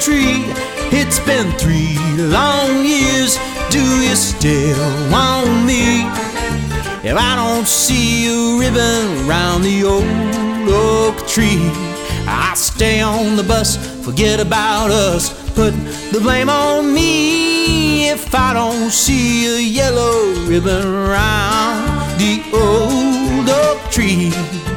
tree. It's been 3 long years. Do you still want me? If I don't see a ribbon around the old oak tree, I stay on the bus, forget about us, put the blame on me. If I don't see a yellow ribbon around the old oak tree.